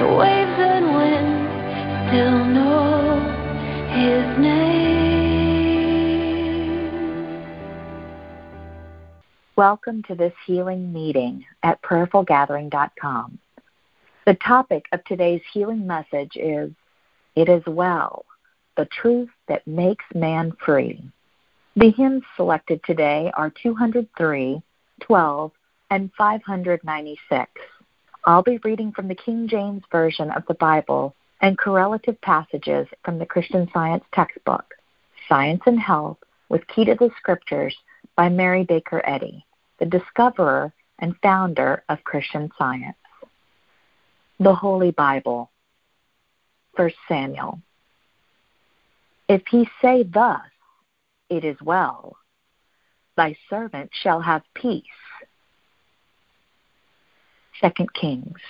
waves and winds still know his name. Welcome to this healing meeting at prayerfulgathering.com. The topic of today's healing message is, It Is Well, the Truth That Makes Man Free. The hymns selected today are 203, 12, and 596. I'll be reading from the King James Version of the Bible and correlative passages from the Christian Science textbook, Science and Health with Key to the Scriptures by Mary Baker Eddy, the discoverer and founder of Christian Science. The Holy Bible. 1 Samuel. If he say thus, It is well, thy servant shall have peace. 2 Kings.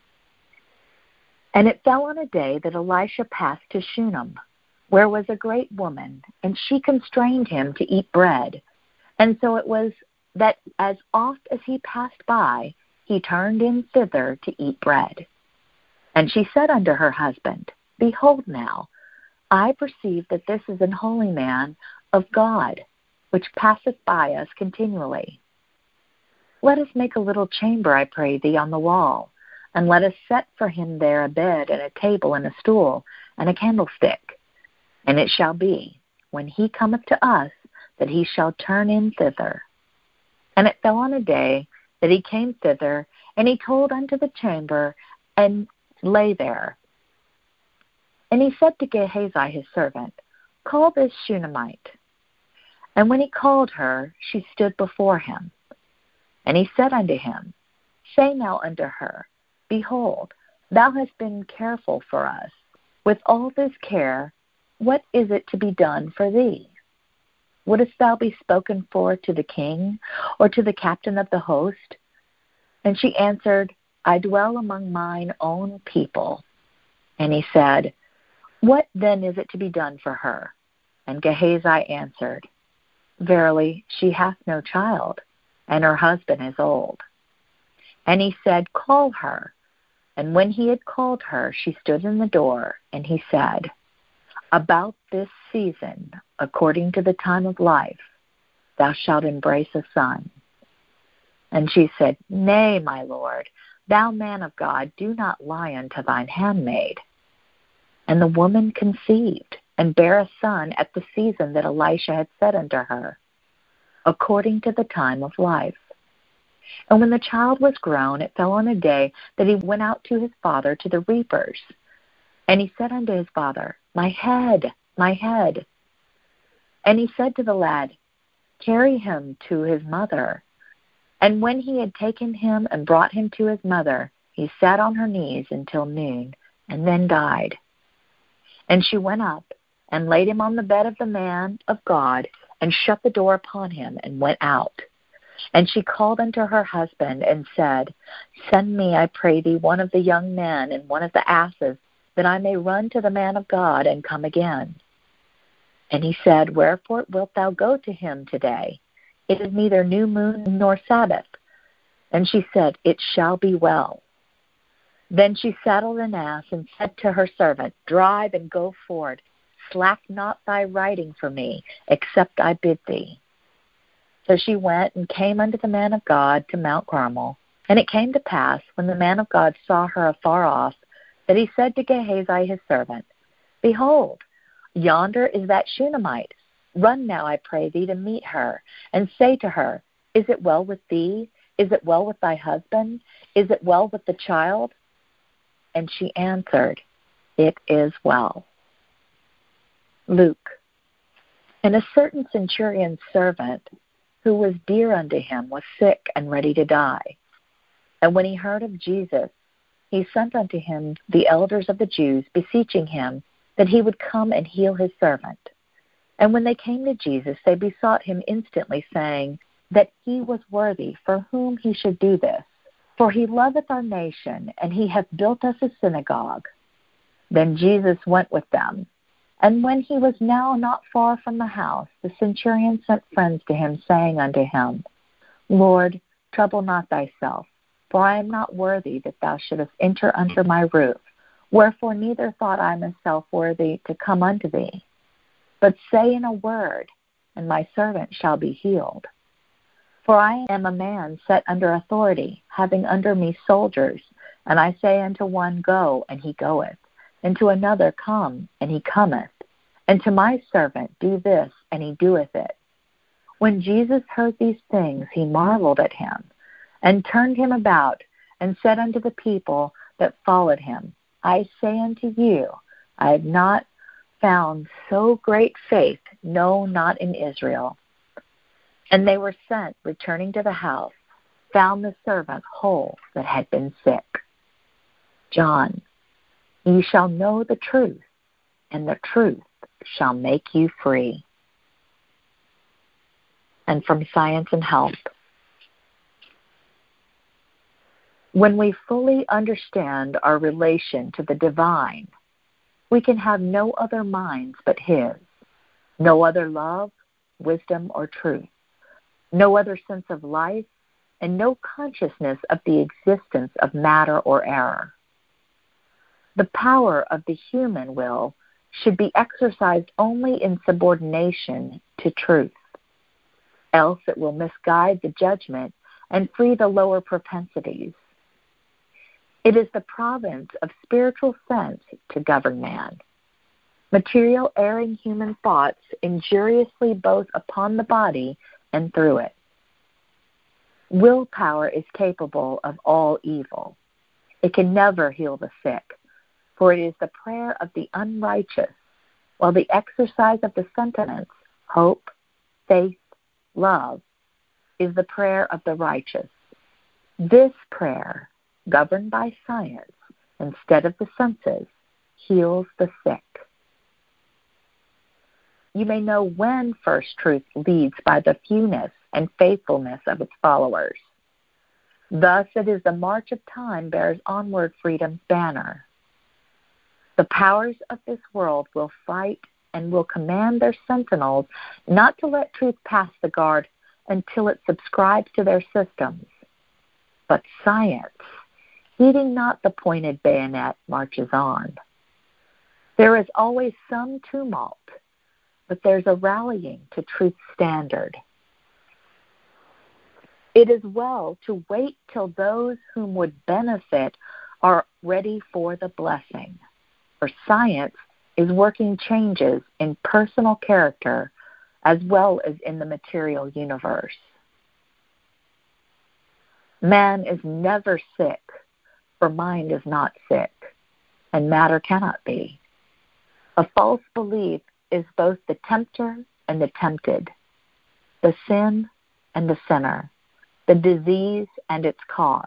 And it fell on a day that Elisha passed to Shunem, where was a great woman, and she constrained him to eat bread. And so it was that as oft as he passed by, he turned in thither to eat bread. And she said unto her husband, Behold now, I perceive that this is an holy man of God, which passeth by us continually. Let us make a little chamber, I pray thee, on the wall, and let us set for him there a bed and a table and a stool and a candlestick. And it shall be, when he cometh to us, that he shall turn in thither. And it fell on a day that he came thither, and he told unto the chamber, and lay there. And he said to Gehazi his servant, Call this Shunammite. And when he called her, she stood before him. And he said unto him, Say now unto her, Behold, thou hast been careful for us. With all this care, what is it to be done for thee? Wouldest thou be spoken for to the king, or to the captain of the host? And she answered, I dwell among mine own people. And he said, What then is it to be done for her? And Gehazi answered, Verily, she hath no child, and her husband is old. And he said, Call her. And when he had called her, she stood in the door, and he said, About this season, according to the time of life, thou shalt embrace a son. And she said, Nay, my lord, thou man of God, do not lie unto thine handmaid. And the woman conceived, and bare a son at the season that Elisha had said unto her, according to the time of life. And when the child was grown, it fell on a day that he went out to his father to the reapers. And he said unto his father, My head, my head. And he said to the lad, Carry him to his mother. And when he had taken him and brought him to his mother, he sat on her knees until noon, and then died. And she went up, and laid him on the bed of the man of God, and shut the door upon him, and went out. And she called unto her husband, and said, Send me, I pray thee, one of the young men, and one of the asses, that I may run to the man of God, and come again. And he said, Wherefore wilt thou go to him today? It is neither new moon nor Sabbath. And she said, It shall be well. Then she saddled an ass, and said to her servant, Drive and go forward. Slack not thy riding for me, except I bid thee. So she went and came unto the man of God to Mount Carmel. And it came to pass, when the man of God saw her afar off, that he said to Gehazi his servant, Behold, yonder is that Shunammite. Run now, I pray thee, to meet her, and say to her, Is it well with thee? Is it well with thy husband? Is it well with the child? And she answered, It is well. Luke. And a certain centurion's servant, who was dear unto him, was sick and ready to die. And when he heard of Jesus, he sent unto him the elders of the Jews, beseeching him that he would come and heal his servant. And when they came to Jesus, they besought him instantly, saying that he was worthy for whom he should do this. For he loveth our nation, and he hath built us a synagogue. Then Jesus went with them. And when he was now not far from the house, the centurion sent friends to him, saying unto him, Lord, trouble not thyself, for I am not worthy that thou shouldest enter under my roof. Wherefore neither thought I myself worthy to come unto thee, but say in a word, and my servant shall be healed. For I am a man set under authority, having under me soldiers, and I say unto one, Go, and he goeth, and to another, Come, and he cometh, and to my servant, Do this, and he doeth it. When Jesus heard these things, he marveled at him, and turned him about, and said unto the people that followed him, I say unto you, I have not found so great faith, no, not in Israel. And they were sent, returning to the house, found the servant whole that had been sick. John, ye shall know the truth, and the truth shall make you free. And from Science and Health. When we fully understand our relation to the divine, we can have no other minds but His, no other love, wisdom, or truth, no other sense of life, and no consciousness of the existence of matter or error. The power of the human will should be exercised only in subordination to truth, else it will misguide the judgment and free the lower propensities. It is the province of spiritual sense to govern man. Material erring human thoughts injuriously both upon the body and through it. Willpower is capable of all evil. It can never heal the sick, for it is the prayer of the unrighteous, while the exercise of the sentiments, hope, faith, love, is the prayer of the righteous. This prayer, governed by science instead of the senses, heals the sick. You may know when First Truth leads by the fewness and faithfulness of its followers. Thus it is the march of time bears onward freedom's banner. The powers of this world will fight and will command their sentinels not to let truth pass the guard until it subscribes to their systems. But science, heeding not the pointed bayonet, marches on. There is always some tumult, but there's a rallying to truth's standard. It is well to wait till those whom would benefit are ready for the blessing, for science is working changes in personal character as well as in the material universe. Man is never sick, for mind is not sick, and matter cannot be. A false belief is both the tempter and the tempted, the sin and the sinner, the disease and its cause.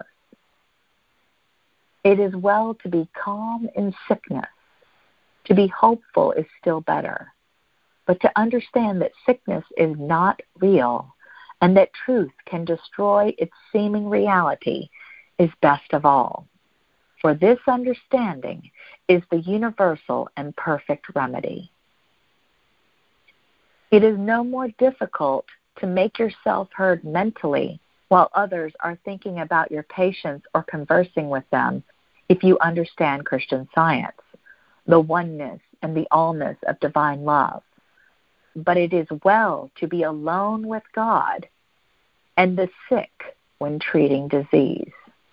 It is well to be calm in sickness. To be hopeful is still better. But to understand that sickness is not real and that truth can destroy its seeming reality is best of all. For this understanding is the universal and perfect remedy. It is no more difficult to make yourself heard mentally while others are thinking about your patients or conversing with them if you understand Christian Science, the oneness and the allness of divine love. But it is well to be alone with God and the sick when treating disease.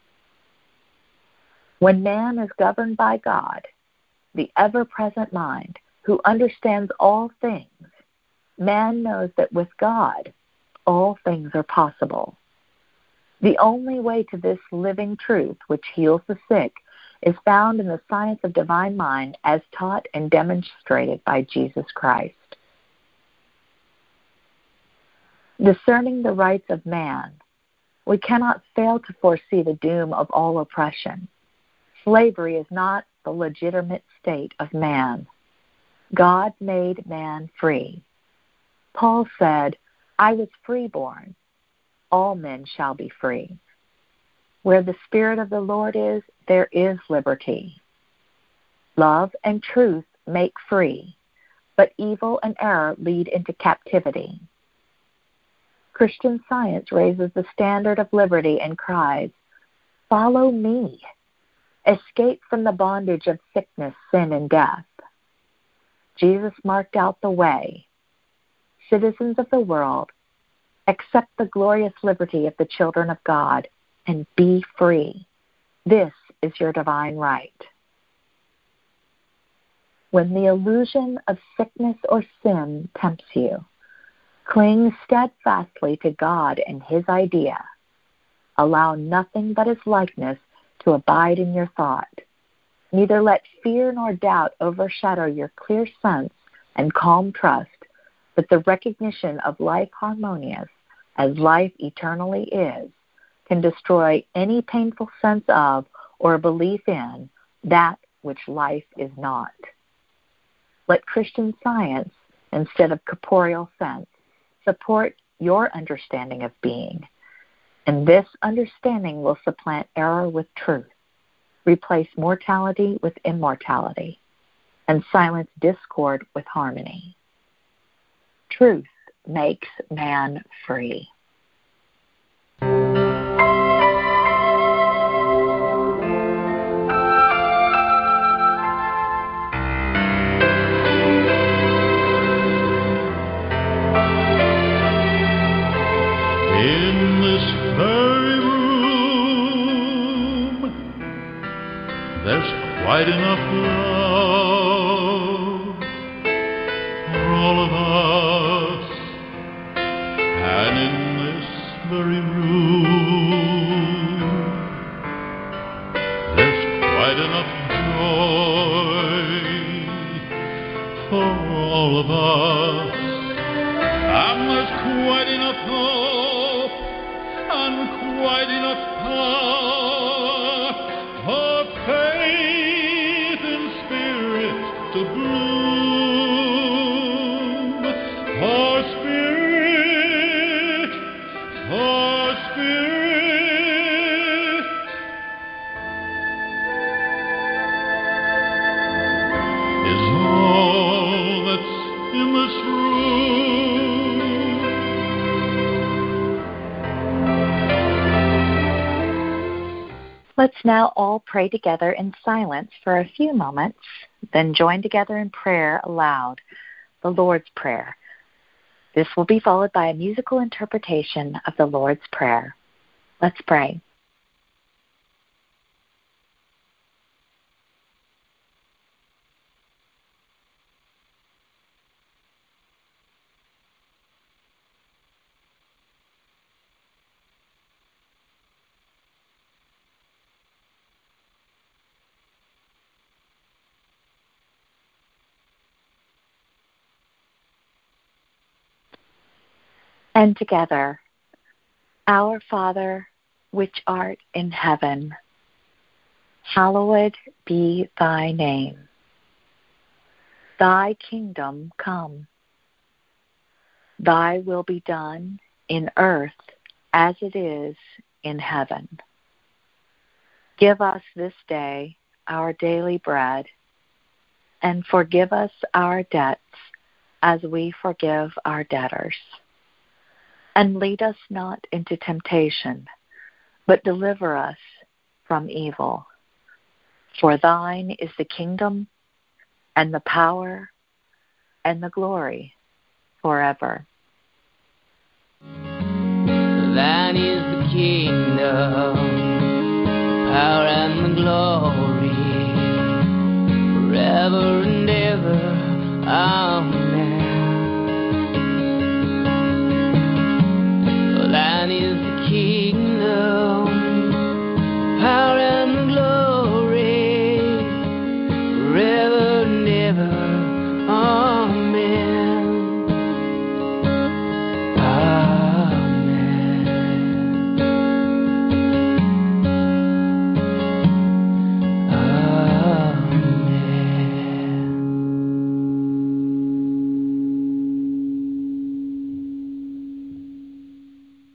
When man is governed by God, the ever-present mind, who understands all things, man knows that with God, all things are possible. The only way to this living truth which heals the sick is found in the science of divine mind as taught and demonstrated by Jesus Christ. Discerning the rights of man, we cannot fail to foresee the doom of all oppression. Slavery is not the legitimate state of man. God made man free. Paul said, I was freeborn. All men shall be free. Where the Spirit of the Lord is, there is liberty. Love and truth make free, but evil and error lead into captivity. Christian Science raises the standard of liberty and cries, follow me. escape from the bondage of sickness, sin, and death. Jesus marked out the way. Citizens of the world, accept the glorious liberty of the children of God and be free. This is your divine right. When the illusion of sickness or sin tempts you, cling steadfastly to God and His idea. Allow nothing but His likeness to abide in your thought. Neither let fear nor doubt overshadow your clear sense and calm trust, but the recognition of life harmonious as life eternally is can destroy any painful sense of or belief in that which life is not. Let Christian Science, instead of corporeal sense, support your understanding of being, and this understanding will supplant error with truth, replace mortality with immortality, and silence discord with harmony. Truth makes man free. In this very room, there's quite enough love for all of us. And in this very room, there's quite enough joy for all of us. And there's quite enough hope and quite enough power for faith and spirit to bloom. For spirit is all that's in this room. Let's now all pray together in silence for a few moments, then join together in prayer aloud, the Lord's Prayer. This will be followed by a musical interpretation of the Lord's Prayer. Let's pray. And together, Our Father, which art in heaven, hallowed be thy name. Thy kingdom come. Thy will be done in earth as it is in heaven. Give us this day our daily bread, and forgive us our debts as we forgive our debtors. And lead us not into temptation, but deliver us from evil. For thine is the kingdom, and the power, and the glory forever. Thine is the kingdom, power and the glory, forever and ever. Amen.